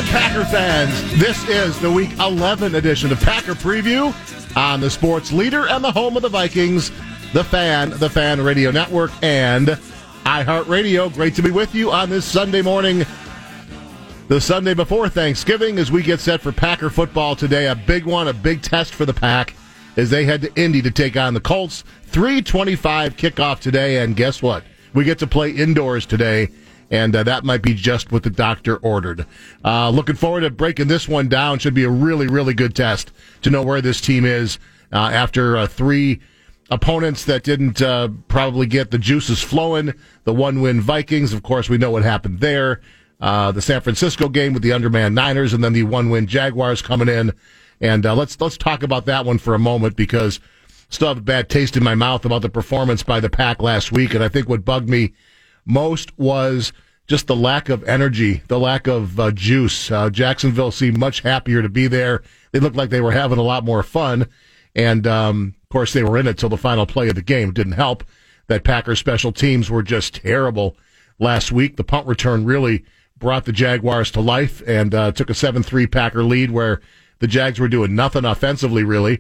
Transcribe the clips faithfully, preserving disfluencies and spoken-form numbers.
morning, Packer fans. This is the Week eleven edition of Packer Preview on the sports leader and the home of the Vikings, The Fan, The Fan Radio Network, and iHeartRadio. Great to be with you on this Sunday morning, the Sunday before Thanksgiving, as we get set for Packer football today. A big one, a big test for the Pack as they head to Indy to take on the Colts. three twenty-five kickoff today, and guess what? We get to play indoors today, and uh, that might be just what the doctor ordered. Uh, looking forward to breaking this one down. Should be a really, really good test to know where this team is uh, after uh, three opponents that didn't uh, probably get the juices flowing. The one-win Vikings, of course, we know what happened there. Uh, the San Francisco game with the undermanned Niners, and then the one-win Jaguars coming in. And uh, let's let's talk about that one for a moment, because still have a bad taste in my mouth about the performance by the Pack last week. And I think what bugged me most was just the lack of energy, the lack of uh, juice. Uh, Jacksonville seemed much happier to be there. They looked like they were having a lot more fun. And, um, of course, they were in it till the final play of the game. It didn't help that Packers special teams were just terrible last week. The punt return really brought the Jaguars to life and uh, took a seven three Packer lead where the Jags were doing nothing offensively, really.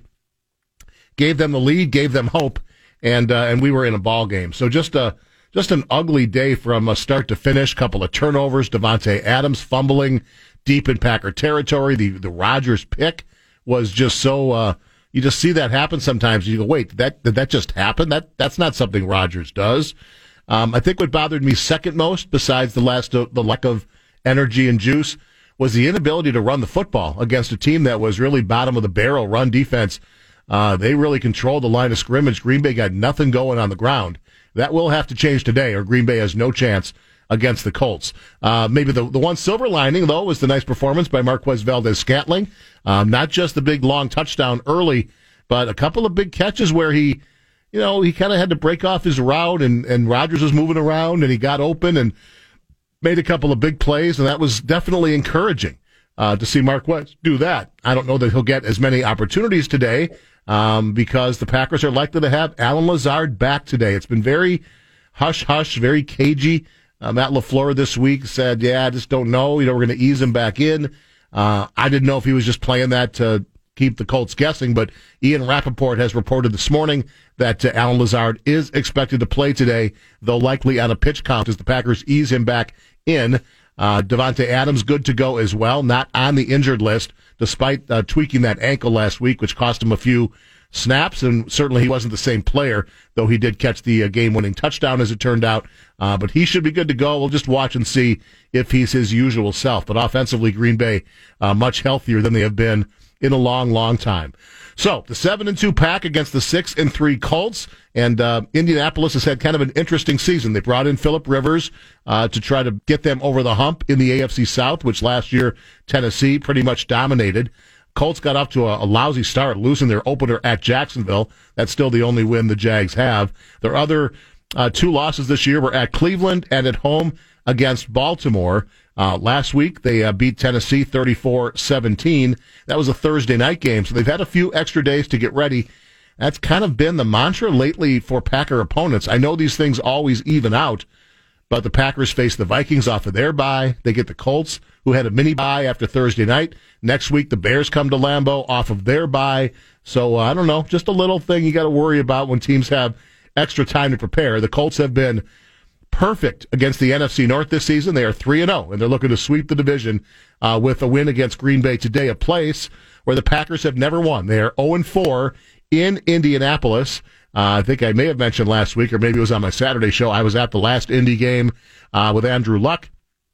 Gave them the lead, gave them hope, and uh, and we were in a ball game. So just a just an ugly day from uh, start to finish. Couple of turnovers. Davante Adams fumbling deep in Packer territory. The the Rodgers pick was just so. Uh, you just see that happen sometimes. You go, wait, did that did that just happen? That that's not something Rodgers does. Um, I think what bothered me second most, besides the last uh, the lack of energy and juice, was the inability to run the football against a team that was really bottom of the barrel run defense. Uh, they really controlled the line of scrimmage. Green Bay got nothing going on the ground. That will have to change today, or Green Bay has no chance against the Colts. Uh, maybe the, the one silver lining, though, was the nice performance by Marquez Valdes-Scantling. Um, not just the big, long touchdown early, but a couple of big catches where he, you know, he kind of had to break off his route, and, and Rodgers was moving around, and he got open and made a couple of big plays, and that was definitely encouraging uh, to see Marquez do that. I don't know that he'll get as many opportunities today, Um, because the Packers are likely to have Allen Lazard back today. It's been very hush-hush, very cagey. Uh, Matt LaFleur this week said, yeah, I just don't know. You know, we're going to ease him back in. Uh, I didn't know if he was just playing that to keep the Colts guessing, but Ian Rappaport has reported this morning that uh, Allen Lazard is expected to play today, though likely on a pitch count as the Packers ease him back in. Uh, Davante Adams good to go as well, not on the injured list, despite uh, tweaking that ankle last week, which cost him a few snaps, and certainly he wasn't the same player, though he did catch the uh, game-winning touchdown, as it turned out. Uh, but he should be good to go. We'll just watch and see if he's his usual self. But offensively, Green Bay uh, much healthier than they have been in a long, long time. So the seven and two Pack against the six and three Colts, and uh, Indianapolis has had kind of an interesting season. They brought in Phillip Rivers uh, to try to get them over the hump in the A F C South, which last year Tennessee pretty much dominated. Colts got off to a, a lousy start, losing their opener at Jacksonville. That's still the only win the Jags have. Their other uh, two losses this year were at Cleveland and at home against Baltimore. Uh, last week, they uh, beat Tennessee thirty-four seventeen. That was a Thursday night game, so they've had a few extra days to get ready. That's kind of been the mantra lately for Packer opponents. I know these things always even out, but the Packers face the Vikings off of their bye. They get the Colts, who had a mini bye after Thursday night. Next week, the Bears come to Lambeau off of their bye. So, uh, I don't know, just a little thing you got to worry about when teams have extra time to prepare. The Colts have been perfect against the N F C North this season. They are three and oh, and they're looking to sweep the division uh, with a win against Green Bay today, a place where the Packers have never won. They are oh and four in Indianapolis. Uh, I think I may have mentioned last week, or maybe it was on my Saturday show, I was at the last Indy game uh, with Andrew Luck,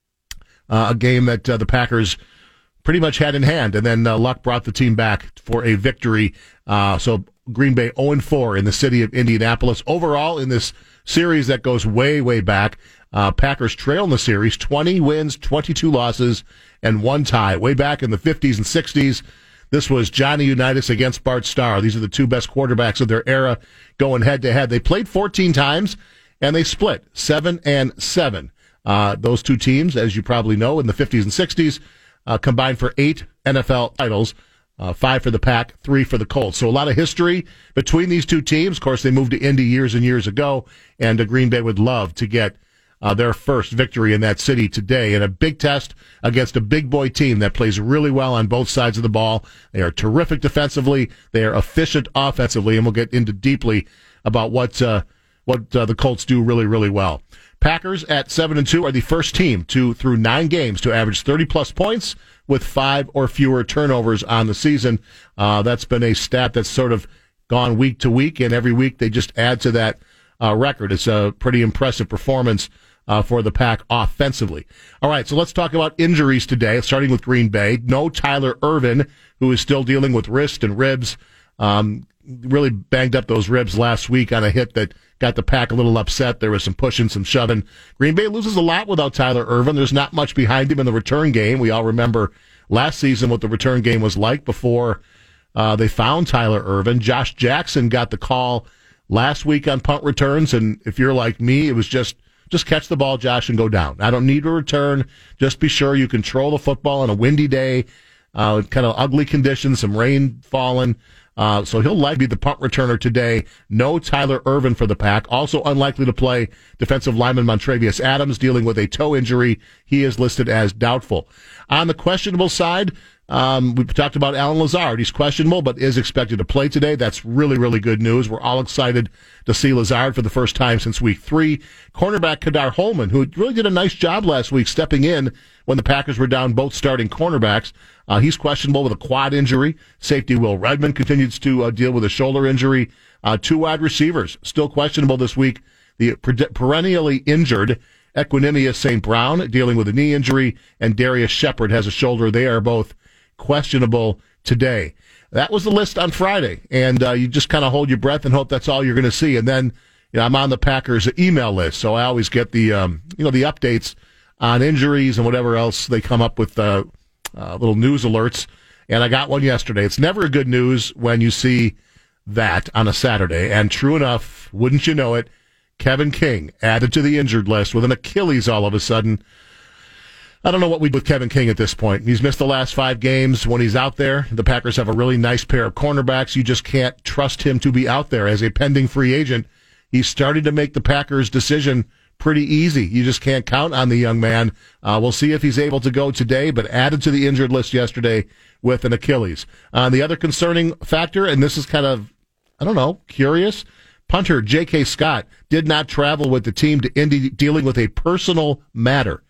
uh, a game that uh, the Packers pretty much had in hand, and then uh, Luck brought the team back for a victory. Uh, so Green Bay oh and four in the city of Indianapolis. Overall, in this series that goes way, way back, uh, Packers trail in the series, twenty wins, twenty-two losses, and one tie. Way back in the fifties and sixties, this was Johnny Unitas against Bart Starr. These are the two best quarterbacks of their era going head-to-head. They played fourteen times, and they split seven and seven. Uh, those two teams, as you probably know, in the fifties and sixties, uh, combined for eight N F L titles. Uh, five for the Pack, three for the Colts. So a lot of history between these two teams. Of course, they moved to Indy years and years ago, and uh, Green Bay would love to get uh, their first victory in that city today in a big test against a big boy team that plays really well on both sides of the ball. They are terrific defensively. They are efficient offensively, and we'll get into deeply about what uh, what uh, the Colts do really, really well. Packers at seven and two are the first team to through nine games to average thirty plus points with five or fewer turnovers on the season. Uh, that's been a stat that's sort of gone week to week, and every week they just add to that uh, record. It's a pretty impressive performance uh, for the Pack offensively. All right, so let's talk about injuries today, starting with Green Bay. No Tyler Ervin, who is still dealing with wrist and ribs. Um, really banged up those ribs last week on a hit that got the Pack a little upset. There was some pushing, some shoving. Green Bay loses a lot without Tyler Ervin. There's not much behind him in the return game. We all remember last season what the return game was like before uh, they found Tyler Ervin. Josh Jackson got the call last week on punt returns, and if you're like me, it was just just catch the ball, Josh, and go down. I don't need a return. Just be sure you control the football on a windy day, uh, kind of ugly conditions, some rain falling. Uh, so he'll likely be the punt returner today. No Tyler Ervin for the Pack. Also unlikely to play defensive lineman Montravius Adams, dealing with a toe injury. He is listed as doubtful. On the questionable side, um, we've talked about Allen Lazard. He's questionable, but is expected to play today. That's really, really good news. We're all excited to see Lazard for the first time since week three. Cornerback Kadar Holman, who really did a nice job last week stepping in when the Packers were down both starting cornerbacks. Uh, he's questionable with a quad injury. Safety Will Redmond continues to uh, deal with a shoulder injury. Uh, two wide receivers still questionable this week. The perennially injured Equinemius Saint Brown dealing with a knee injury, and Darius Shepard has a shoulder. They are both questionable today. That was the list on Friday, and uh, you just kind of hold your breath and hope that's all you're going to see. And then, you know, I'm on the Packers email list, so I always get the um, you know the updates on injuries and whatever else they come up with, uh, uh, little news alerts. And I got one yesterday. It's never good news when you see that on a Saturday. And true enough, wouldn't you know it, Kevin King added to the injured list with an Achilles all of a sudden. I don't know what we do with Kevin King at this point. He's missed the last five games. When he's out there, the Packers have a really nice pair of cornerbacks. You just can't trust him to be out there as a pending free agent. He's starting to make the Packers' decision pretty easy. You just can't count on the young man. Uh, we'll see if he's able to go today, but added to the injured list yesterday with an Achilles. Uh, the other concerning factor, and this is kind of, I don't know, curious, punter J K. Scott did not travel with the team to Indy dealing with a personal matter.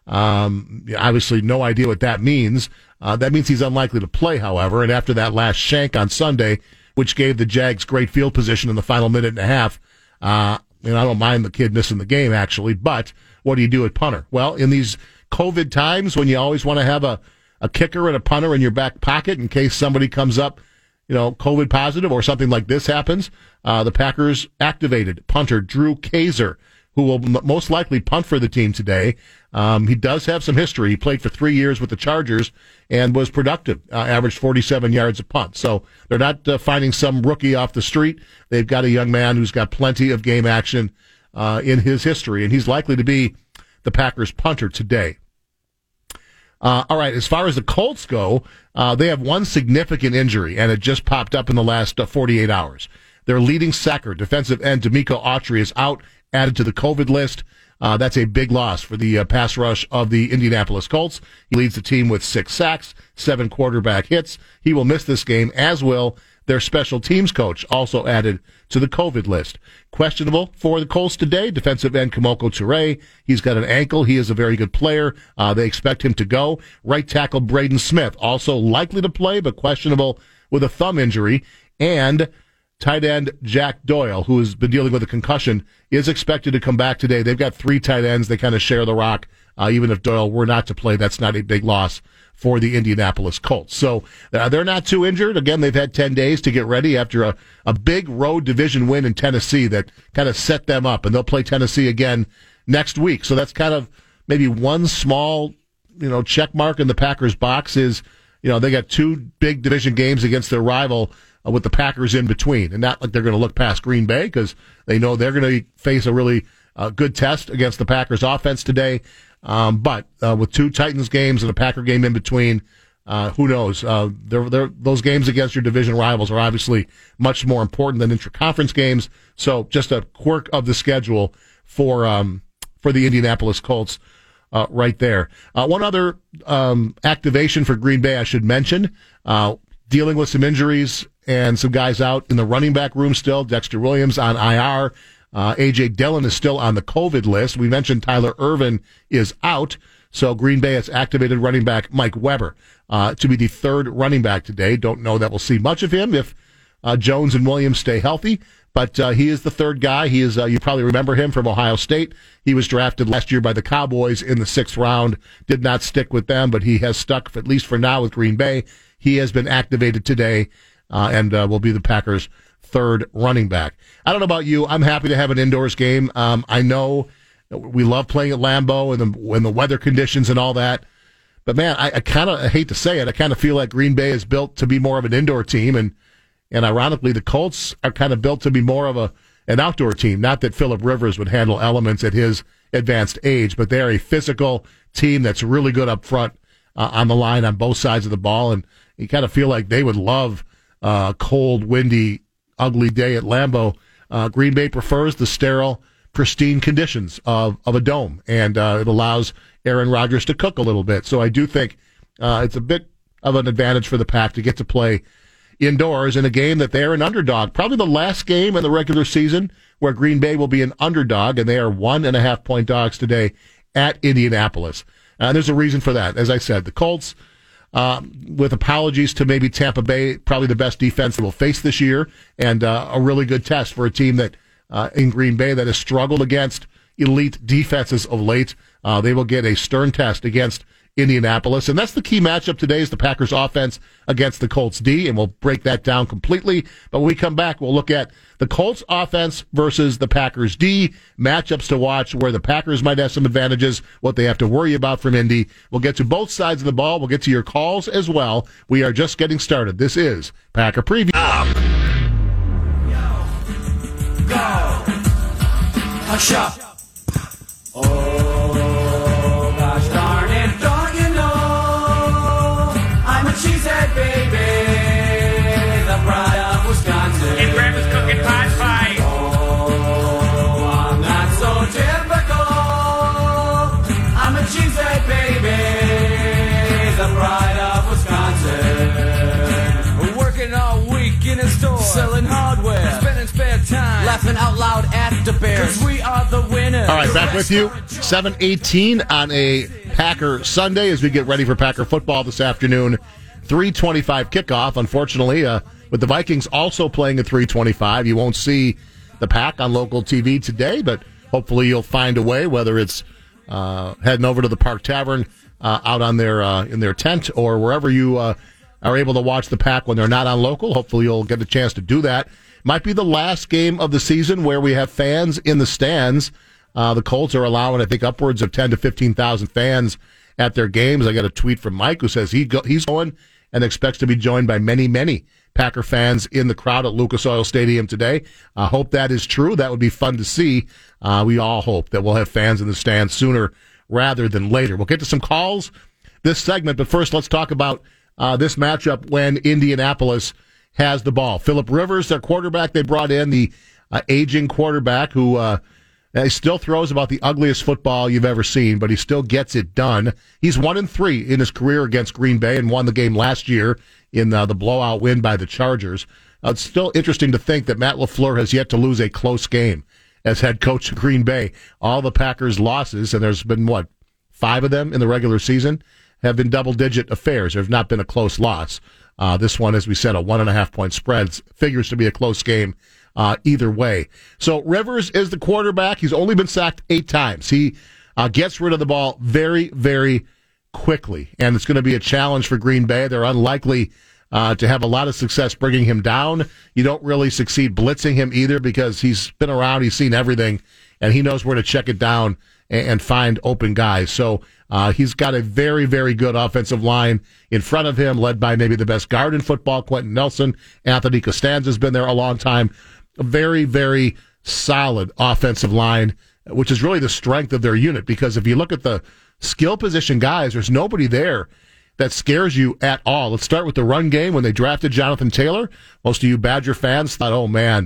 Um, obviously, no idea what that means. Uh, that means he's unlikely to play, however, and after that last shank on Sunday, which gave the Jags great field position in the final minute and a half, uh, and I don't mind the kid missing the game, actually, but what do you do at punter? Well, in these COVID times when you always want to have a, a kicker and a punter in your back pocket in case somebody comes up, you know, COVID positive or something like this happens, uh, the Packers activated punter Drew Kaiser, who will m- most likely punt for the team today. Um, he does have some history. He played for three years with the Chargers and was productive, uh, averaged forty-seven yards a punt. So they're not uh, finding some rookie off the street. They've got a young man who's got plenty of game action uh, in his history, and he's likely to be the Packers punter today. Uh, all right, as far as the Colts go, uh, they have one significant injury, and it just popped up in the last uh, forty-eight hours. Their leading sacker, defensive end D'Amico Autry, is out, added to the COVID list. Uh, that's a big loss for the uh, pass rush of the Indianapolis Colts. He leads the team with six sacks, seven quarterback hits. He will miss this game, as will their special teams coach, also added to the COVID list. Questionable for the Colts today, defensive end Kamoko Toure. He's got an ankle. He is a very good player. Uh, they expect him to go. Right tackle Braden Smith, also likely to play, but questionable with a thumb injury. And tight end Jack Doyle, who has been dealing with a concussion, is expected to come back today. They've got three tight ends. They kind of share the rock. Uh, even if Doyle were not to play, that's not a big loss for the Indianapolis Colts. So uh, they're not too injured. Again, they've had ten days to get ready after a, a big road division win in Tennessee that kind of set them up, and they'll play Tennessee again next week. So that's kind of maybe one small, you know, check mark in the Packers box is, you know, they got two big division games against their rival uh, with the Packers in between. And not like they're going to look past Green Bay because they know they're going to face a really uh, good test against the Packers offense today. Um, but uh, with two Titans games and a Packer game in between, uh, who knows? Uh, they're, they're, those games against your division rivals are obviously much more important than intra-conference games. So just a quirk of the schedule for um, for the Indianapolis Colts uh, right there. Uh, one other um, activation for Green Bay I should mention, uh, dealing with some injuries and some guys out in the running back room still. Dexter Williams on I R. Uh, A J. Dillon is still on the COVID list. We mentioned Tyler Ervin is out. So Green Bay has activated running back Mike Weber uh, to be the third running back today. Don't know that we'll see much of him if uh, Jones and Williams stay healthy, but uh, he is the third guy. He is. Uh, you probably remember him from Ohio State. He was drafted last year by the Cowboys in the sixth round. Did not stick with them, but he has stuck, at least for now, with Green Bay. He has been activated today uh, and uh, will be the Packers' third running back. I don't know about you. I'm happy to have an indoors game. Um, I know we love playing at Lambeau and the, and the weather conditions and all that. But, man, I, I kind of hate to say it. I kind of feel like Green Bay is built to be more of an indoor team. And, and ironically, the Colts are kind of built to be more of a an outdoor team. Not that Phillip Rivers would handle elements at his advanced age, but they're a physical team that's really good up front uh, on the line on both sides of the ball. And you kind of feel like they would love a uh, cold, windy, ugly day at Lambeau. Uh, Green Bay prefers the sterile, pristine conditions of, of a dome, and uh, it allows Aaron Rodgers to cook a little bit. So I do think uh, it's a bit of an advantage for the Pack to get to play indoors in a game that they're an underdog. Probably the last game in the regular season where Green Bay will be an underdog, and they are one and a half point dogs today at Indianapolis. Uh, there's a reason for that. As I said, the Colts, uh, with apologies to maybe Tampa Bay, probably the best defense they will face this year, and uh, a really good test for a team that uh, in Green Bay that has struggled against elite defenses of late. Uh, they will get a stern test against Indianapolis, and that's the key matchup today is the Packers offense against the Colts D, and we'll break that down completely. But when we come back, we'll look at the Colts offense versus the Packers D, matchups to watch where the Packers might have some advantages, what they have to worry about from Indy. We'll get to both sides of the ball. We'll get to your calls as well. We are just getting started. This is Packer Preview. Up. Go. Hush up. Oh, gosh darn it, don't you know I'm a cheesehead baby, the pride of Wisconsin. And Grandma's cooking pot pie. Oh, I'm not so typical. I'm a cheesehead baby, the pride of Wisconsin. Working all week in a store, selling hardware, spending spare time, laughing out loud at the Bears. 'Cause we are the winners. All right, back with you. seven eighteen on a Packer Sunday as we get ready for Packer football this afternoon. three twenty-five kickoff. Unfortunately, uh, with the Vikings also playing at three twenty-five, you won't see the Pack on local T V today, but hopefully you'll find a way, whether it's uh, heading over to the Park Tavern uh, out on their uh, in their tent or wherever you uh, are able to watch the Pack when they're not on local. Hopefully you'll get a chance to do that. Might be the last game of the season where we have fans in the stands. Uh, the Colts are allowing, I think, upwards of ten to fifteen thousand fans at their games. I got a tweet from Mike who says he go, he's going and expects to be joined by many, many Packer fans in the crowd at Lucas Oil Stadium today. I hope that is true. That would be fun to see. Uh, we all hope that we'll have fans in the stands sooner rather than later. We'll get to some calls this segment, but first let's talk about uh, this matchup when Indianapolis has the ball. Phillip Rivers, their quarterback, they brought in the uh, aging quarterback who uh, he still throws about the ugliest football you've ever seen, but he still gets it done. He's one and three in his career against Green Bay and won the game last year in uh, the blowout win by the Chargers. Uh, it's still interesting to think that Matt LaFleur has yet to lose a close game as head coach of Green Bay. All the Packers' losses, and there's been, what, five of them in the regular season, have been double-digit affairs. There have not been a close loss. Uh, this one, as we said, a one-and-a-half-point spread. Figures to be a close game uh, either way. So Rivers is the quarterback. He's only been sacked eight times. He uh, gets rid of the ball very, very quickly, and it's going to be a challenge for Green Bay. They're unlikely uh, to have a lot of success bringing him down. You don't really succeed blitzing him either because he's been around, he's seen everything, and he knows where to check it down and, and find open guys. So uh, he's got a very, very good offensive line in front of him, led by maybe the best guard in football, Quentin Nelson. Anthony Costanza's been there a long time. A very, very solid offensive line, which is really the strength of their unit, because if you look at the skill position guys, there's nobody there that scares you at all. Let's start with the run game. When they drafted Jonathan Taylor, most of you Badger fans thought, oh man,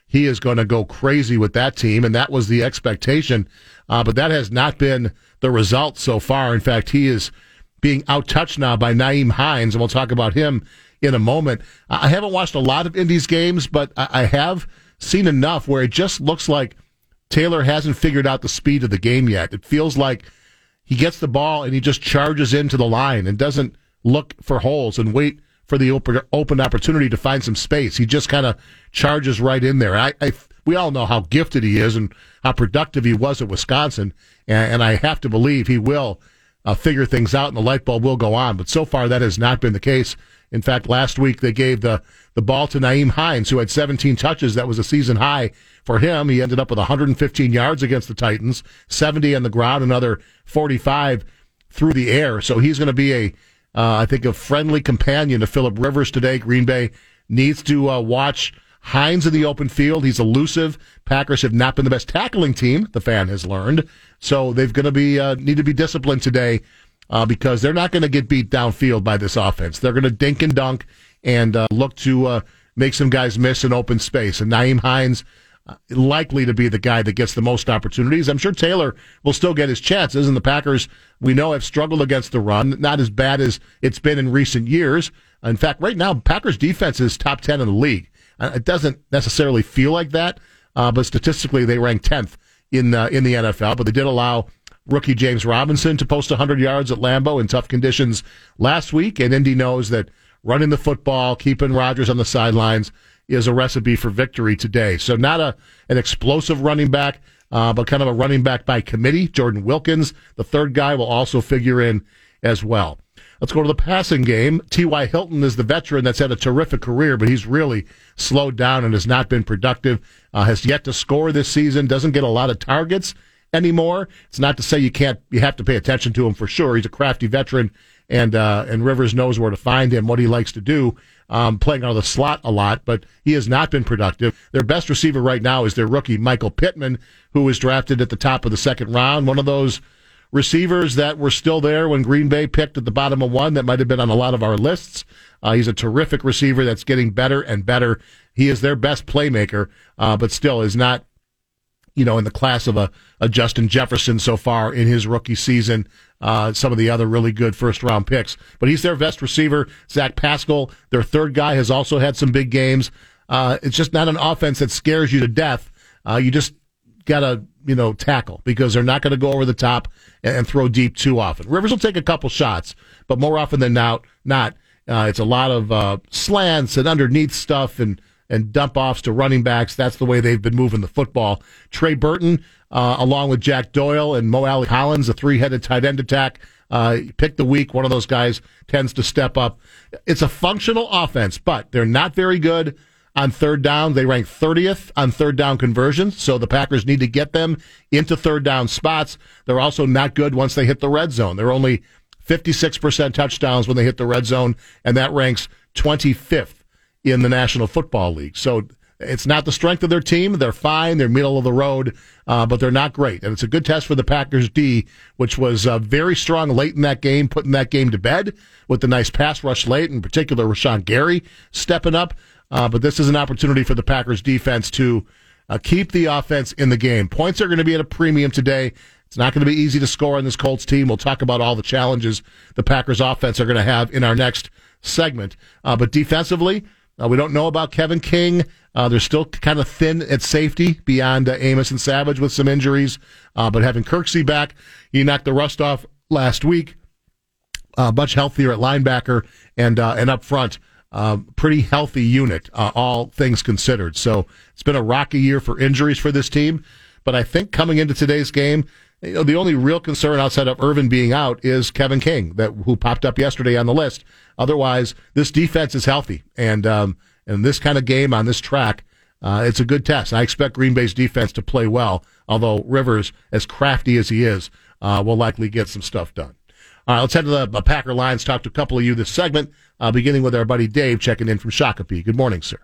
he is going to go crazy with that team, and that was the expectation. Uh, but that has not been the result so far. In fact, he is being outtouched now by Nyheim Hines, and we'll talk about him in a moment. I haven't watched a lot of Indy's games, but I have seen enough where it just looks like Taylor hasn't figured out the speed of the game yet. It feels like he gets the ball and he just charges into the line and doesn't look for holes and wait for the open, open opportunity to find some space. He just kind of charges right in there. I, I, we all know how gifted he is and how productive he was at Wisconsin, and, and I have to believe he will uh, figure things out and the light bulb will go on. But so far, that has not been the case. In fact, last week they gave the, the ball to Nyheim Hines, who had seventeen touches. That was a season high for him. He ended up with one hundred fifteen yards against the Titans, seventy on the ground, another forty-five through the air. So he's going to be a, uh, I think, a friendly companion to Phillip Rivers today. Green Bay needs to uh, watch Hines in the open field. He's elusive. Packers have not been the best tackling team, the fan has learned. So they're going to be uh, need to be disciplined today. Uh, because they're not going to get beat downfield by this offense. They're going to dink and dunk and uh, look to uh, make some guys miss in open space. And Nyheim Hines uh, likely to be the guy that gets the most opportunities. I'm sure Taylor will still get his chances, and the Packers, we know, have struggled against the run, not as bad as it's been in recent years. In fact, right now, Packers defense is top ten in the league. Uh, it doesn't necessarily feel like that, uh, but statistically they rank tenth in, uh, in the N F L, but they did allow rookie James Robinson to post one hundred yards at Lambeau in tough conditions last week, and Indy knows that running the football, keeping Rodgers on the sidelines is a recipe for victory today. So not a an explosive running back, uh, but kind of a running back by committee. Jordan Wilkins, the third guy, will also figure in as well. Let's go to the passing game. T Y. Hilton is the veteran that's had a terrific career, but he's really slowed down and has not been productive, uh, has yet to score this season, doesn't get a lot of targets anymore. It's not to say you can't, you have to pay attention to him for sure. He's a crafty veteran, and uh, and Rivers knows where to find him, what he likes to do, um, playing out of the slot a lot, but he has not been productive. Their best receiver right now is their rookie, Michael Pittman, who was drafted at the top of the second round. One of those receivers that were still there when Green Bay picked at the bottom of one that might have been on a lot of our lists. Uh, he's a terrific receiver that's getting better and better. He is their best playmaker, uh, but still is not, you know, in the class of a, a Justin Jefferson so far in his rookie season, uh, some of the other really good first-round picks. But he's their best receiver. Zach Pascal, their third guy, has also had some big games. Uh, it's just not an offense that scares you to death. Uh, you just got to, you know, tackle because they're not going to go over the top and, and throw deep too often. Rivers will take a couple shots, but more often than not, not uh, it's a lot of uh, slants and underneath stuff and and dump-offs to running backs. That's the way they've been moving the football. Trey Burton, uh, along with Jack Doyle and Mo Alley Collins, a three-headed tight end attack, uh, pick the week. One of those guys tends to step up. It's a functional offense, but they're not very good on third down. They rank thirtieth on third down conversions, so the Packers need to get them into third down spots. They're also not good once they hit the red zone. They're only fifty-six percent touchdowns when they hit the red zone, and that ranks twenty-fifth in the National Football League. So it's not the strength of their team. They're fine. They're middle of the road, uh, but they're not great. And it's a good test for the Packers D, which was uh, very strong late in that game, putting that game to bed with the nice pass rush late, in particular Rashawn Gary stepping up. Uh, but this is an opportunity for the Packers defense to uh, keep the offense in the game. Points are going to be at a premium today. It's not going to be easy to score on this Colts team. We'll talk about all the challenges the Packers offense are going to have in our next segment. Uh, but defensively, Uh, we don't know about Kevin King. Uh, they're still kind of thin at safety beyond uh, Amos and Savage with some injuries. Uh, but having Kirksey back, he knocked the rust off last week. Uh, much healthier at linebacker and uh, and up front. Uh, pretty healthy unit, uh, all things considered. So it's been a rocky year for injuries for this team. But I think coming into today's game, you know, the only real concern outside of Irvin being out is Kevin King, that who popped up yesterday on the list. Otherwise, this defense is healthy, and um, and this kind of game on this track, uh, it's a good test. I expect Green Bay's defense to play well, although Rivers, as crafty as he is, uh, will likely get some stuff done. All right, let's head to the uh, Packer lines, talk to a couple of you this segment, uh, beginning with our buddy Dave checking in from Shakopee. Good morning, sir.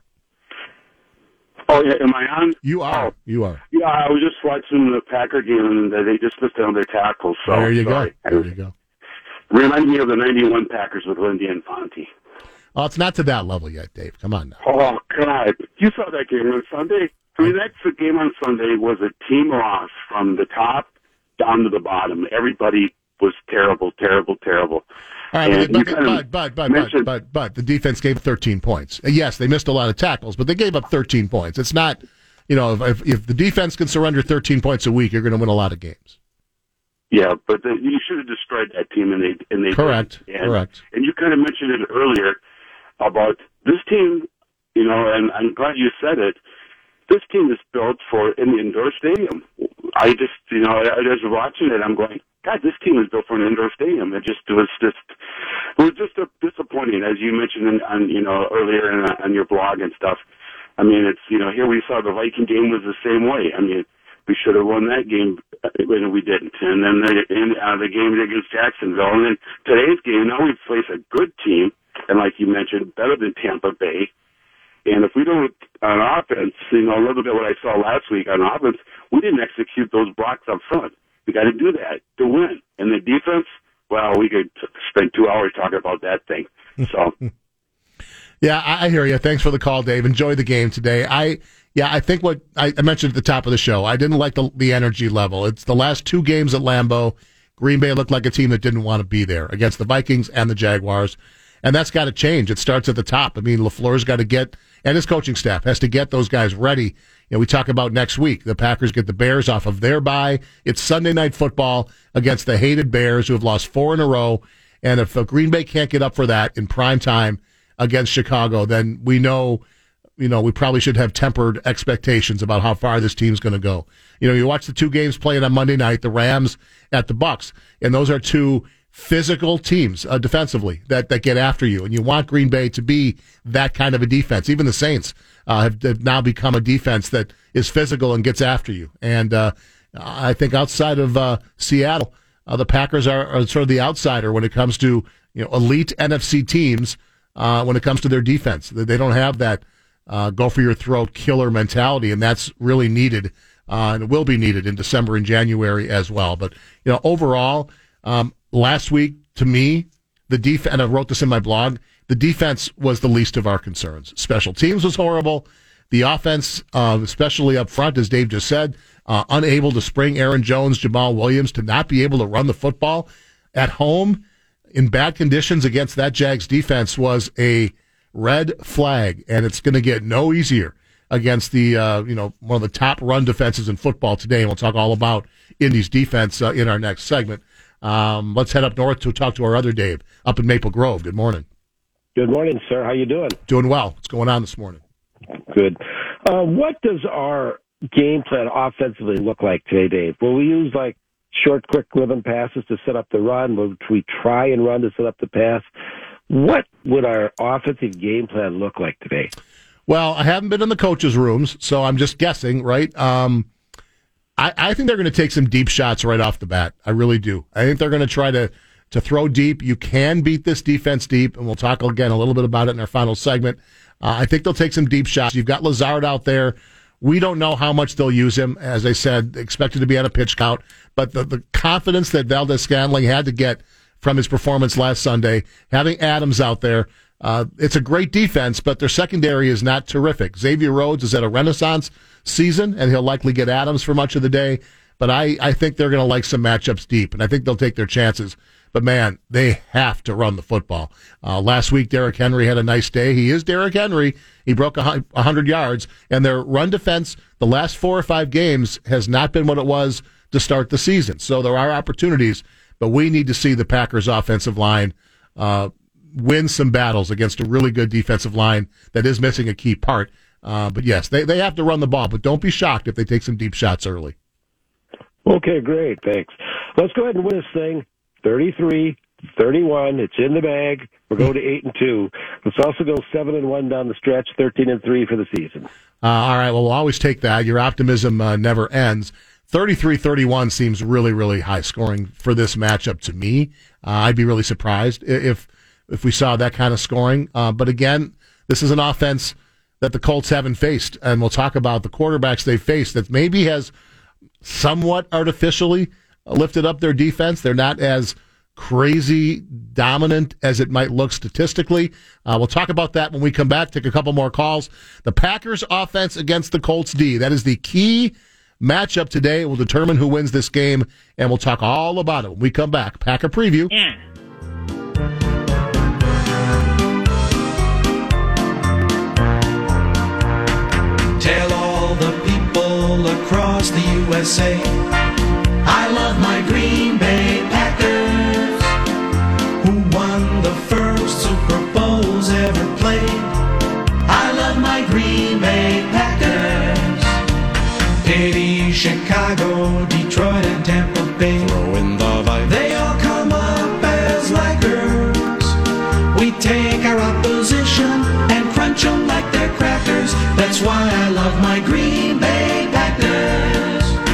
Oh, yeah, am I on? You are. Oh. You are. Yeah, I was just watching the Packer game, and they just missed on their tackles. So there you sorry. go. There you go. Reminded me of the ninety-one Packers with Lindy and Fonte. Oh, it's not to that level yet, Dave. Come on now. Oh, God. You saw that game on Sunday? I mean, that's the game on Sunday was a team loss from the top down to the bottom. Everybody was terrible, terrible, terrible. All right, And but, you but, kind of but, but, but, mentioned- but, but, but the defense gave thirteen points. Yes, they missed a lot of tackles, but they gave up thirteen points. It's not, you know, if, if the defense can surrender thirteen points a week, you're going to win a lot of games. Yeah, but the, you should have destroyed that team, and they and they Correct, didn't. And, correct. And you kind of mentioned it earlier about this team, you know, and I'm glad you said it. This team is built for an indoor stadium. I just, you know, I was watching it. I'm going, God, this team is built for an indoor stadium. It just it was just it was just a, disappointing, as you mentioned, in, on you know earlier in, on your blog and stuff. I mean, it's you know here we saw the Viking game was the same way. I mean, we should have won that game, and we didn't. And then the, in, uh, the game against Jacksonville, and then today's game. Now we face a good team, and like you mentioned, better than Tampa Bay. And if we don't, on offense, you know, a little bit what I saw last week on offense, we didn't execute those blocks up front. We got to do that to win. And the defense, well, we could spend two hours talking about that thing. So, Yeah, I, I hear you. Thanks for the call, Dave. Enjoy the game today. I, yeah, I think what I, I mentioned at the top of the show, I didn't like the, the energy level. It's the last two games at Lambeau. Green Bay looked like a team that didn't want to be there against the Vikings and the Jaguars. And that's got to change. It starts at the top. I mean, LaFleur's got to get, and his coaching staff has to get those guys ready. You know, we talk about next week. The Packers get the Bears off of their bye. It's Sunday Night Football against the hated Bears, who have lost four in a row. And if uh, Green Bay can't get up for that in prime time against Chicago, then we know, you know, we probably should have tempered expectations about how far this team's going to go. You know, you watch the two games playing on Monday night, the Rams at the Bucks, and those are two physical teams uh, defensively that, that get after you. And you want Green Bay to be that kind of a defense. Even the Saints uh, have, have now become a defense that is physical and gets after you. And uh, I think outside of uh, Seattle, uh, the Packers are, are sort of the outsider when it comes to you know elite N F C teams uh, when it comes to their defense. They don't have that uh, go-for-your-throat killer mentality, and that's really needed uh, and it will be needed in December and January as well. But, you know, overall, um, last week, to me, the def- and I wrote this in my blog, the defense was the least of our concerns. Special teams was horrible. The offense, uh, especially up front, as Dave just said, uh, unable to spring Aaron Jones, Jamal Williams, to not be able to run the football at home in bad conditions against that Jags defense was a red flag, and it's going to get no easier against the, uh, you know, one of the top run defenses in football today. And we'll talk all about Indy's defense uh, in our next segment. Um, let's head up north to talk to our other Dave up in Maple Grove. Good morning. Good morning, sir. How you doing? Doing well. What's going on this morning? Good. Uh, what does our game plan offensively look like today, Dave? Will we use like short, quick rhythm passes to set up the run? Will we try and run to set up the pass? What would our offensive game plan look like today? Well, I haven't been in the coaches' rooms, so I'm just guessing, right? Um, I, I think they're going to take some deep shots right off the bat. I really do. I think they're going to try to to throw deep. You can beat this defense deep, and we'll talk again a little bit about it in our final segment. Uh, I think they'll take some deep shots. You've got Lazard out there. We don't know how much they'll use him. As I said, expected to be on a pitch count. But the, the confidence that Valdes-Scantling had to get from his performance last Sunday, having Adams out there, uh, it's a great defense, but their secondary is not terrific. Xavier Rhodes is at a renaissance season, and he'll likely get Adams for much of the day. But I, I think they're going to like some matchups deep, and I think they'll take their chances. But, man, they have to run the football. Uh, last week, Derrick Henry had a nice day. He is Derrick Henry. He broke one hundred yards. And their run defense, the last four or five games, has not been what it was to start the season. So there are opportunities, but we need to see the Packers' offensive line uh, win some battles against a really good defensive line that is missing a key part. Uh, but, yes, they, they have to run the ball. But don't be shocked if they take some deep shots early. Okay, great. Thanks. Let's go ahead and win this thing. thirty-three thirty-one. It's in the bag. We're going to eight and two. Let's also go seven and one down the stretch, thirteen and three for the season. Uh, all right. Well, we'll always take that. Your optimism uh, never ends. thirty-three thirty-one seems really, really high scoring for this matchup to me. Uh, I'd be really surprised if if we saw that kind of scoring. Uh, but again, this is an offense that the Colts haven't faced, and we'll talk about the quarterbacks they've faced that maybe has somewhat artificially lifted up their defense. They're not as crazy dominant as it might look statistically. Uh, we'll talk about that when we come back. Take a couple more calls. The Packers offense against the Colts D. That is the key matchup today. It will determine who wins this game, and we'll talk all about it when we come back. Packer Preview. Yeah. Tell all the people across the U S A I love my Green Bay Packers, who won the first Super Bowls ever played. I love my Green Bay Packers. Pity Chicago, Detroit, and Tampa Bay. Throw in the vibe. They all come up as laggards. We take our opposition and crunch them like they're crackers. That's why I love my Green Bay Packers.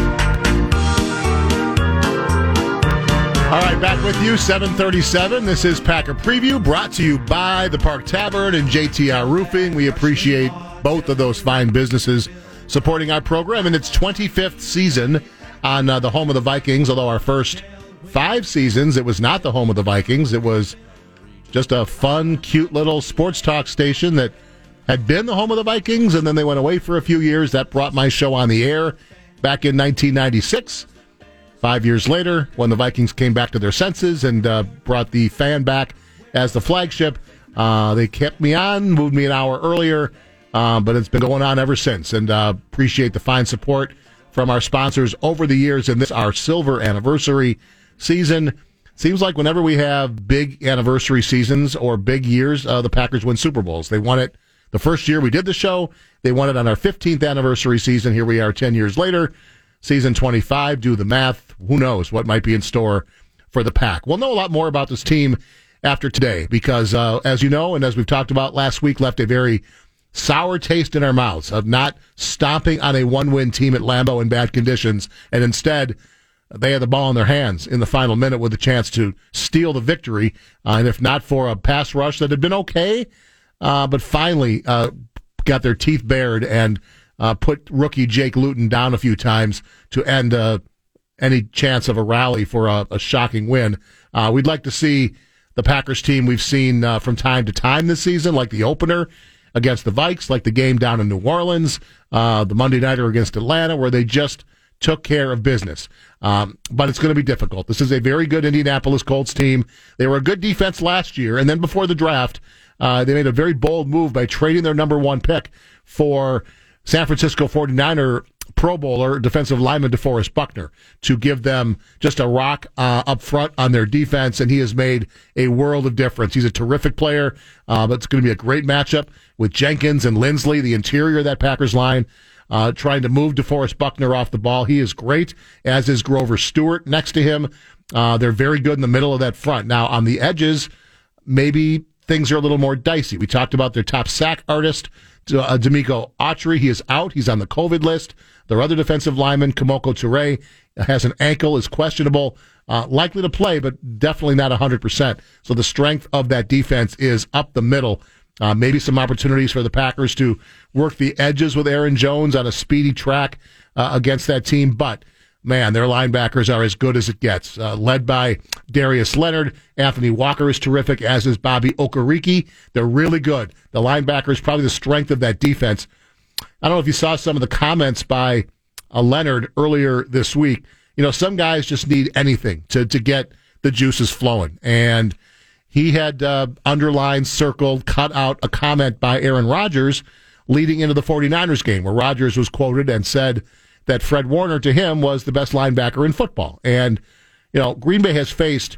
All right, back with you, seven thirty-seven. This is Packer Preview, brought to you by the Park Tavern and J T R Roofing. We appreciate both of those fine businesses supporting our program in its twenty-fifth season on uh, the home of the Vikings, although our first five seasons, it was not the home of the Vikings. It was just a fun, cute little sports talk station that had been the home of the Vikings, and then they went away for a few years. That brought my show on the air back in nineteen ninety-six. Five years later, when the Vikings came back to their senses and uh, brought the Fan back as the flagship, uh, they kept me on, moved me an hour earlier, uh, but it's been going on ever since. And uh, appreciate the fine support from our sponsors over the years in this, our silver anniversary season. Seems like whenever we have big anniversary seasons or big years, uh, the Packers win Super Bowls. They won it the first year we did the show. They won it on our fifteenth anniversary season. Here we are ten years later. Season twenty-five, do the math. Who knows what might be in store for the Pack. We'll know a lot more about this team after today because, uh, as you know, and as we've talked about last week, left a very sour taste in our mouths of not stomping on a one-win team at Lambeau in bad conditions, and instead they had the ball in their hands in the final minute with a chance to steal the victory, uh, and if not for a pass rush that had been okay, uh, but finally uh, got their teeth bared and Uh, put rookie Jake Luton down a few times to end uh, any chance of a rally for a, a shocking win. Uh, we'd like to see the Packers team we've seen uh, from time to time this season, like the opener against the Vikes, like the game down in New Orleans, uh, the Monday nighter against Atlanta, where they just took care of business. Um, but it's going to be difficult. This is a very good Indianapolis Colts team. They were a good defense last year, and then before the draft, uh, they made a very bold move by trading their number one pick for San Francisco forty-niner Pro Bowler, defensive lineman DeForest Buckner, to give them just a rock uh, up front on their defense, and he has made a world of difference. He's a terrific player, uh, but it's going to be a great matchup with Jenkins and Lindsley, the interior of that Packers line, uh, trying to move DeForest Buckner off the ball. He is great, as is Grover Stewart next to him. Uh, they're very good in the middle of that front. Now, on the edges, maybe things are a little more dicey. We talked about their top sack artist, Uh, D'Amico Autry. He is out. He's on the COVID list. Their other defensive lineman, Kamoko Toure, has an ankle, is questionable, uh, likely to play, but definitely not one hundred percent. So the strength of that defense is up the middle. Uh, maybe some opportunities for the Packers to work the edges with Aaron Jones on a speedy track uh, against that team, but man, their linebackers are as good as it gets. Uh, led by Darius Leonard. Anthony Walker is terrific, as is Bobby Okereke. They're really good. The linebacker is probably the strength of that defense. I don't know if you saw some of the comments by uh, Leonard earlier this week. You know, some guys just need anything to, to get the juices flowing. And he had uh, underlined, circled, cut out a comment by Aaron Rodgers leading into the forty-niners game, where Rodgers was quoted and said that Fred Warner, to him, was the best linebacker in football. And, you know, Green Bay has faced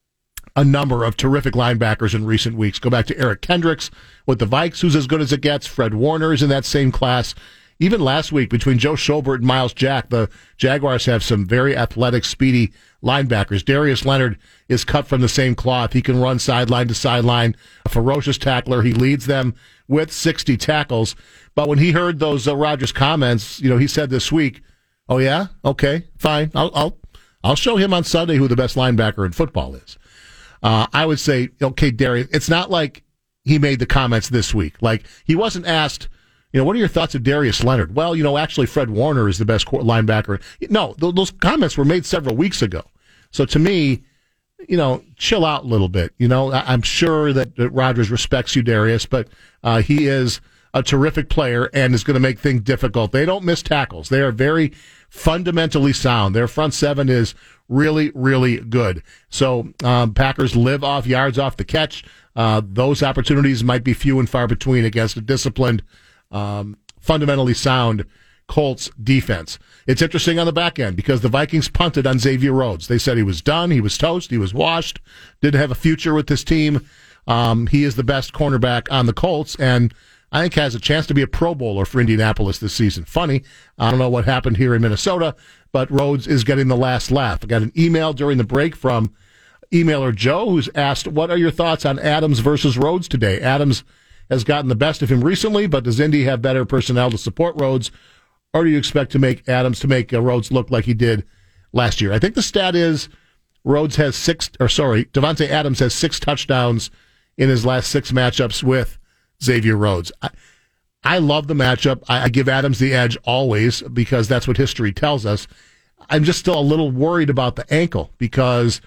a number of terrific linebackers in recent weeks. Go back to Eric Kendricks with the Vikes, who's as good as it gets. Fred Warner is in that same class. Even last week, between Joe Schobert and Miles Jack, the Jaguars have some very athletic, speedy linebackers. Darius Leonard is cut from the same cloth. He can run sideline to sideline. A ferocious tackler. He leads them with sixty tackles. But when he heard those uh, Rodgers comments, you know, he said this week, "Oh yeah, okay, fine. I'll I'll I'll show him on Sunday who the best linebacker in football is." Uh, I would say, okay, Darius, it's not like he made the comments this week. Like, he wasn't asked, you know, what are your thoughts of Darius Leonard? Well, you know, actually, Fred Warner is the best linebacker. No, th- those comments were made several weeks ago. So to me, you know, chill out a little bit. You know, I, I'm sure that, that Rodgers respects you, Darius, but uh, he is a terrific player and is going to make things difficult. They don't miss tackles. They are very fundamentally sound. Their front seven is really, really good. So um, Packers live off yards off the catch. Uh, those opportunities might be few and far between against a disciplined, um, fundamentally sound Colts defense. It's interesting on the back end because the Vikings punted on Xavier Rhodes. They said he was done, he was toast, he was washed, didn't have a future with this team. Um, he is the best cornerback on the Colts, and I think has a chance to be a Pro Bowler for Indianapolis this season. Funny, I don't know what happened here in Minnesota, but Rhodes is getting the last laugh. I got an email during the break from emailer Joe, who's asked, what are your thoughts on Adams versus Rhodes today? Adams has gotten the best of him recently, but does Indy have better personnel to support Rhodes, or do you expect to make Adams to make uh, Rhodes look like he did last year? I think the stat is Rhodes has six, or sorry, Devontae Adams has six touchdowns in his last six matchups with Xavier Rhodes. I, I love the matchup. I, I give Adams the edge always because that's what history tells us. I'm just still a little worried about the ankle because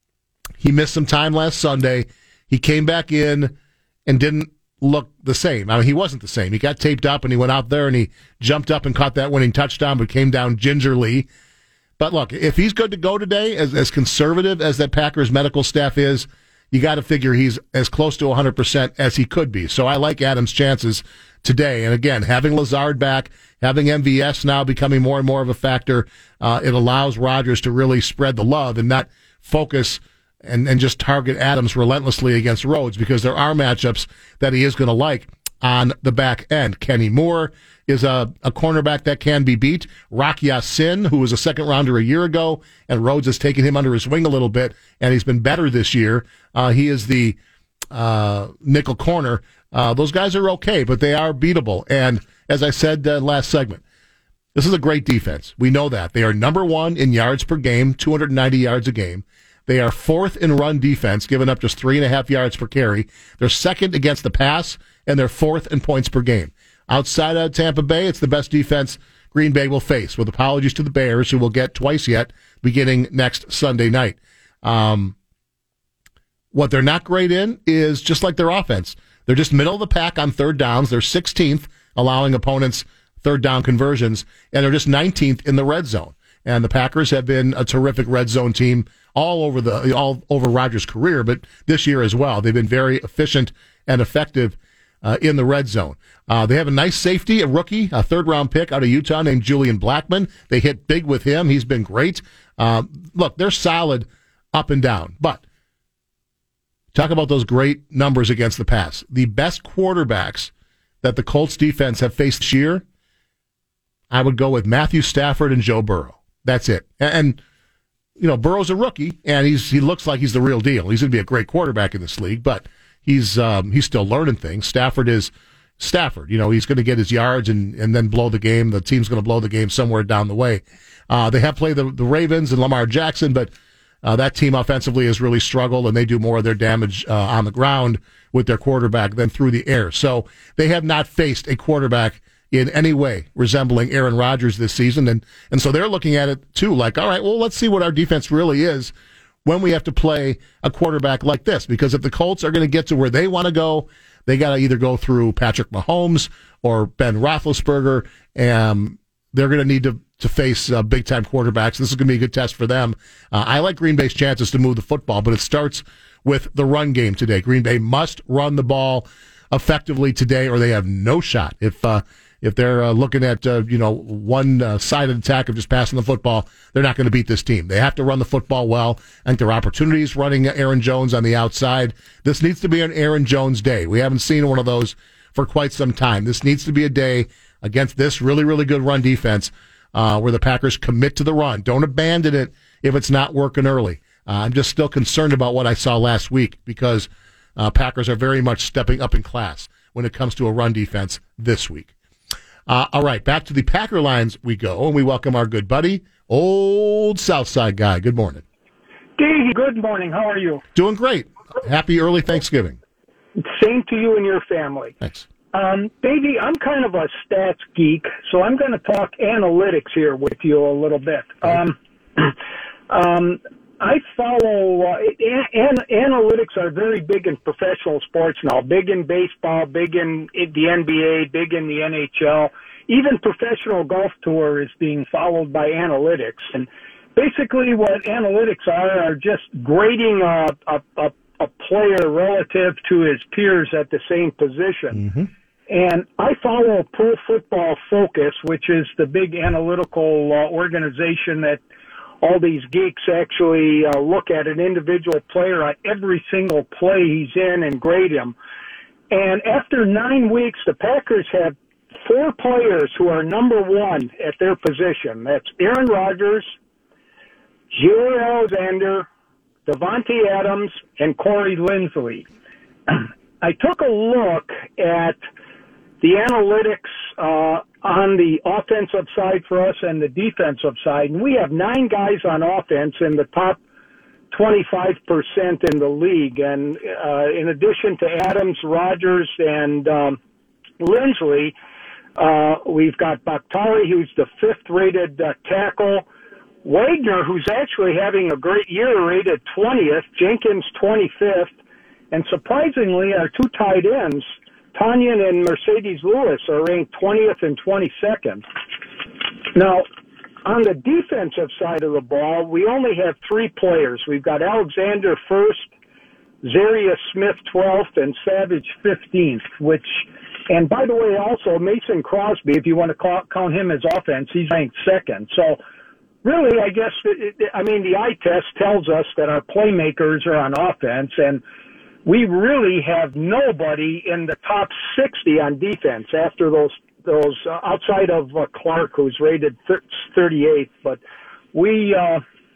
he missed some time last Sunday. He came back in and didn't look the same. I mean, he wasn't the same. He got taped up and he went out there and he jumped up and caught that winning touchdown, but came down gingerly. But look, if he's good to go today, as, as conservative as that Packers medical staff is, you got to figure he's as close to one hundred percent as he could be. So I like Adams' chances today. And again, having Lazard back, having M V S now becoming more and more of a factor, uh, it allows Rodgers to really spread the love and not focus and, and just target Adams relentlessly against Rhodes, because there are matchups that he is going to like on the back end. Kenny Moore is a, a cornerback that can be beat. Rock Ya-Sin, who was a second rounder a year ago, and Rhodes has taken him under his wing a little bit, and he's been better this year. Uh, he is the uh, nickel corner. Uh, those guys are okay, but they are beatable. And as I said uh, last segment, this is a great defense. We know that. They are number one in yards per game, two hundred ninety yards a game. They are fourth in run defense, giving up just three and a half yards per carry. They're second against the pass, and they're fourth in points per game. Outside of Tampa Bay, it's the best defense Green Bay will face, with apologies to the Bears, who will get twice yet, beginning next Sunday night. Um, what they're not great in is just like their offense. They're just middle of the pack on third downs. They're sixteenth, allowing opponents third down conversions, and they're just nineteenth in the red zone. And the Packers have been a terrific red zone team all over the all over Rodgers' career, but this year as well. They've been very efficient and effective uh, in the red zone. Uh, they have a nice safety, a rookie, a third-round pick out of Utah named Julian Blackman. They hit big with him. He's been great. Uh, look, they're solid up and down. But talk about those great numbers against the pass. The best quarterbacks that the Colts defense have faced this year, I would go with Matthew Stafford and Joe Burrow. That's it. And, and you know, Burrow's a rookie, and he's he looks like he's the real deal. He's going to be a great quarterback in this league, but he's um, he's still learning things. Stafford is Stafford. You know, he's going to get his yards and, and then blow the game. The team's going to blow the game somewhere down the way. Uh, they have played the, the Ravens and Lamar Jackson, but uh, that team offensively has really struggled, and they do more of their damage uh, on the ground with their quarterback than through the air. So they have not faced a quarterback in any way resembling Aaron Rodgers this season. And, and so they're looking at it, too, like, all right, well, let's see what our defense really is when we have to play a quarterback like this. Because if the Colts are going to get to where they want to go, they got to either go through Patrick Mahomes or Ben Roethlisberger, and they're going to need to, to face uh, big-time quarterbacks. This is going to be a good test for them. Uh, I like Green Bay's chances to move the football, but it starts with the run game today. Green Bay must run the ball effectively today, or they have no shot. If uh, If they're uh, looking at, uh, you know, one uh, sided attack of just passing the football, they're not going to beat this team. They have to run the football well. I think there are opportunities running Aaron Jones on the outside. This needs to be an Aaron Jones day. We haven't seen one of those for quite some time. This needs to be a day against this really, really good run defense uh, where the Packers commit to the run. Don't abandon it if it's not working early. Uh, I'm just still concerned about what I saw last week because uh, Packers are very much stepping up in class when it comes to a run defense this week. Uh, all right, back to the Packer lines we go, and we welcome our good buddy, old Southside guy. Good morning. Dave, good morning. How are you? Doing great. Happy early Thanksgiving. Same to you and your family. Thanks. Um, Davey, I'm kind of a stats geek, so I'm going to talk analytics here with you a little bit. Um, um, I follow, uh, an, analytics are very big in professional sports now, big in baseball, big in the N B A, big in the N H L. Even professional golf tour is being followed by analytics. And basically what analytics are are just grading a, a, a, a player relative to his peers at the same position. Mm-hmm. And I follow Pro Football Focus, which is the big analytical uh, organization that all these geeks actually uh, look at an individual player on every single play he's in and grade him. And after nine weeks, the Packers have four players who are number one at their position. That's Aaron Rodgers, Jaire Alexander, Davante Adams, and Corey Linsley. I took a look at the analytics uh, on the offensive side for us and the defensive side, and we have nine guys on offense in the top twenty-five percent in the league. And uh, in addition to Adams, Rodgers, and um, Linsley, uh, we've got Bakhtiari, who's the fifth-rated uh, tackle, Wagner, who's actually having a great year, rated twentieth, Jenkins twenty-fifth, and surprisingly, our two tight ends, Tanyan and Mercedes Lewis, are ranked twentieth and twenty-second. Now, on the defensive side of the ball, we only have three players. We've got Alexander first, Zarius Smith twelfth, and Savage fifteenth, which, and by the way, also Mason Crosby, if you want to call, count him as offense, he's ranked second. So, really, I guess, it, it, I mean, the eye test tells us that our playmakers are on offense, and we really have nobody in the top sixty on defense after those, those uh, outside of uh, Clark, who's rated thirty-eighth. But we, uh,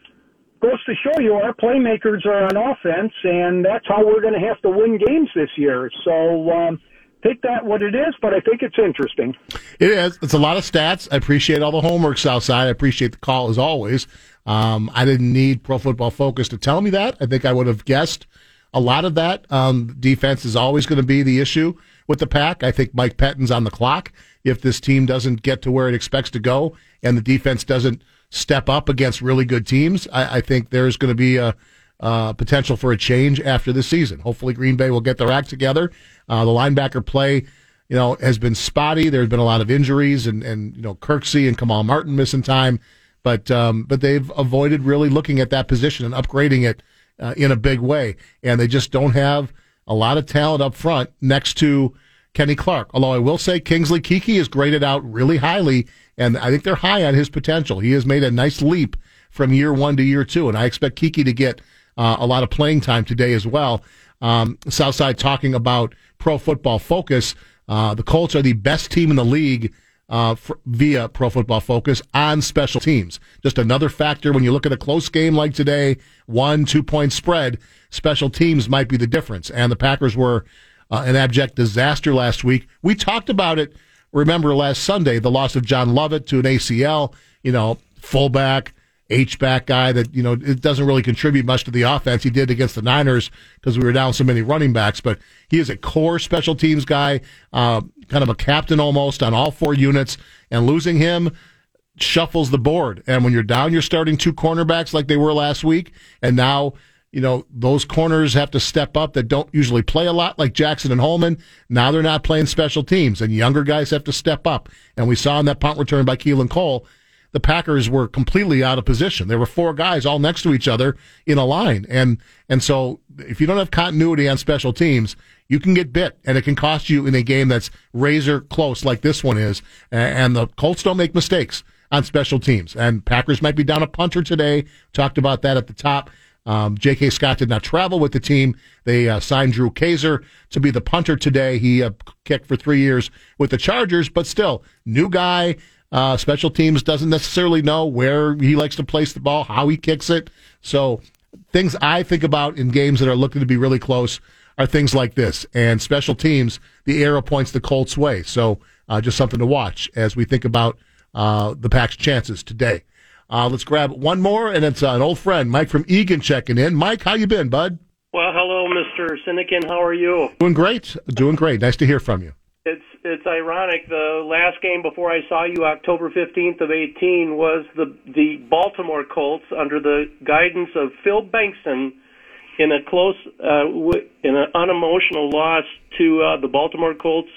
goes to show you our playmakers are on offense, and that's how we're going to have to win games this year. So, um, take that what it is, but I think it's interesting. It is. It's a lot of stats. I appreciate all the homework, Southside. I appreciate the call as always. Um, I didn't need Pro Football Focus to tell me that. I think I would have guessed a lot of that. Um, defense is always going to be the issue with the Pack. I think Mike Pettin's on the clock. If this team doesn't get to where it expects to go and the defense doesn't step up against really good teams, I, I think there's going to be a, uh, potential for a change after this season. Hopefully Green Bay will get their act together. Uh, the linebacker play, you know, has been spotty. There's been a lot of injuries and, and you know, Kirksey and Kamal Martin missing time. But, um, but they've avoided really looking at that position and upgrading it Uh, in a big way, and they just don't have a lot of talent up front next to Kenny Clark. Although I will say Kingsley Keke is graded out really highly, and I think they're high on his potential. He has made a nice leap from year one to year two, and I expect Keke to get uh, a lot of playing time today as well. Um, Southside talking about Pro Football Focus. Uh, the Colts are the best team in the league Uh, for, via Pro Football Focus on special teams. Just another factor when you look at a close game like today, one, two-point spread, special teams might be the difference. And the Packers were uh, an abject disaster last week. We talked about it, remember, last Sunday, the loss of John Lovett to an A C L, you know, fullback, H-back guy that, you know, it doesn't really contribute much to the offense. He did against the Niners because we were down so many running backs, but he is a core special teams guy, uh, kind of a captain almost on all four units, and losing him shuffles the board. And when you're down, you're starting two cornerbacks like they were last week, and now, you know, those corners have to step up that don't usually play a lot, like Jackson and Holman. Now they're not playing special teams, and younger guys have to step up. And we saw in that punt return by Keelan Cole, the Packers were completely out of position. There were four guys all next to each other in a line. And and so if you don't have continuity on special teams, you can get bit, and it can cost you in a game that's razor close like this one is. And the Colts don't make mistakes on special teams. And Packers might be down a punter today. Talked about that at the top. Um, J K. Scott did not travel with the team. They uh, signed Drew Kaiser to be the punter today. He uh, kicked for three years with the Chargers, but still, new guy. Uh, special teams doesn't necessarily know where he likes to place the ball, how he kicks it. So things I think about in games that are looking to be really close are things like this. And special teams, the arrow points the Colts' way. So uh, just something to watch as we think about uh, the Pack's chances today. Uh, let's grab one more, and it's uh, an old friend, Mike from Eagan, checking in. Mike, how you been, bud? Well, hello, Mister Sinekin. How are you? Doing great. Doing great. Nice to hear from you. It's it's ironic. The last game before I saw you, October fifteenth of eighteen, was the the Baltimore Colts under the guidance of Phil Bengtson in a close, uh, w- in an unemotional loss to uh, the Baltimore Colts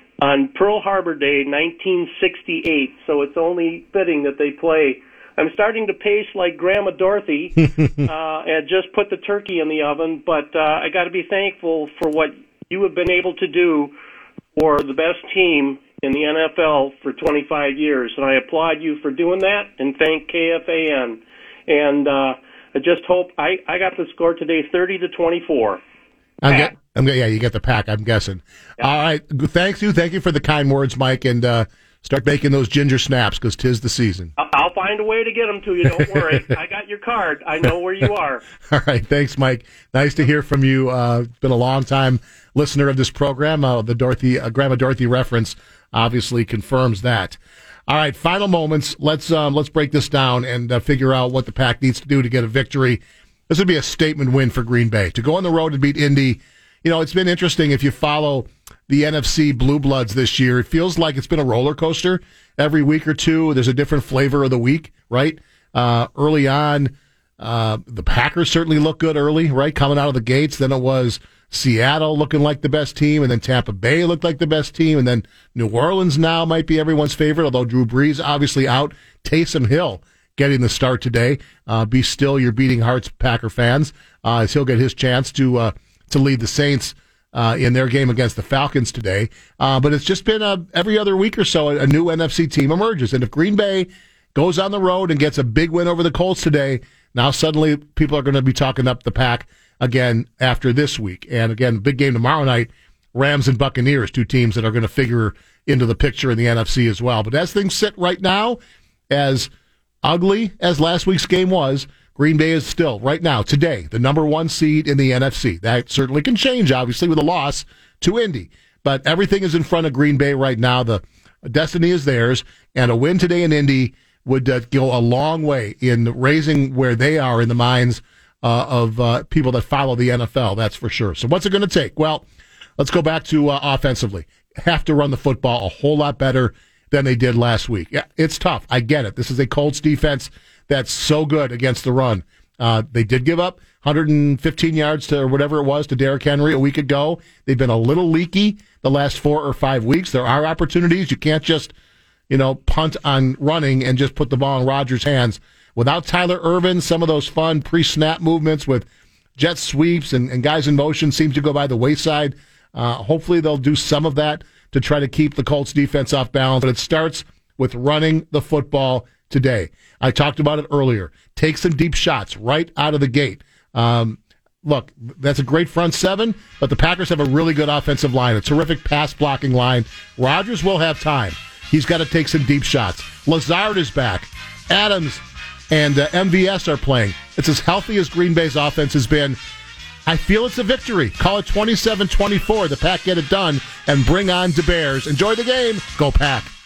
on Pearl Harbor Day, nineteen sixty-eight. So it's only fitting that they play. I'm starting to pace like Grandma Dorothy uh, and just put the turkey in the oven, but uh, I got to be thankful for what you have been able to do for the best team in the N F L for twenty-five years, and I applaud you for doing that, and thank K F A N. And uh, I just hope I, I got the score today, thirty to twenty-four. I'm get, I'm get, yeah, you get the pack. I'm guessing. Yeah. All right, thanks you, thank you for the kind words, Mike, and uh, start making those ginger snaps because 'tis the season. I'll find a way to get them to you. Don't worry. I got your card. I know where you are. All right, thanks, Mike. Nice to hear from you. Uh, been a long time listener of this program. Uh, the Dorothy, uh, Grandma Dorothy reference obviously confirms that. All right, final moments. Let's um, let's break this down and uh, figure out what the Pack needs to do to get a victory. This would be a statement win for Green Bay. To go on the road and beat Indy, you know, it's been interesting if you follow the N F C Blue Bloods this year. It feels like it's been a roller coaster. Every week or two, there's a different flavor of the week, right? Uh, early on, uh, the Packers certainly looked good early, right, coming out of the gates. Then it was Seattle looking like the best team, and then Tampa Bay looked like the best team, and then New Orleans now might be everyone's favorite, although Drew Brees obviously out. Taysom Hill getting the start today. Uh, be still your beating hearts, Packer fans, uh, as he'll get his chance to uh, to lead the Saints uh, in their game against the Falcons today. Uh, but it's just been uh, every other week or so a, a new N F C team emerges. And if Green Bay goes on the road and gets a big win over the Colts today, now suddenly people are going to be talking up the Pack again after this week. And again, big game tomorrow night, Rams and Buccaneers, two teams that are going to figure into the picture in the N F C as well. But as things sit right now, as ugly as last week's game was, Green Bay is still, right now, today, the number one seed in the N F C. That certainly can change, obviously, with a loss to Indy. But everything is in front of Green Bay right now. The destiny is theirs, and a win today in Indy would uh, go a long way in raising where they are in the minds uh, of uh, people that follow the N F L, that's for sure. So what's it going to take? Well, let's go back to uh, offensively. Have to run the football a whole lot better than they did last week. Yeah, it's tough. I get it. This is a Colts defense that's so good against the run. Uh, they did give up one hundred fifteen yards to or whatever it was to Derrick Henry a week ago. They've been a little leaky the last four or five weeks. There are opportunities. You can't just, you know, punt on running and just put the ball in Rodgers' hands. Without Tyler Ervin, some of those fun pre-snap movements with jet sweeps and, and guys in motion seem to go by the wayside. Uh, hopefully they'll do some of that to try to keep the Colts defense off balance. But it starts with running the football today. I talked about it earlier. Take some deep shots right out of the gate. Um, look, that's a great front seven, but the Packers have a really good offensive line, a terrific pass blocking line. Rodgers will have time. He's got to take some deep shots. Lazard is back. Adams and uh, M V S are playing. It's as healthy as Green Bay's offense has been. I feel it's a victory. Call it twenty-seven twenty-four. The Pack get it done and bring on the Bears. Enjoy the game. Go Pack.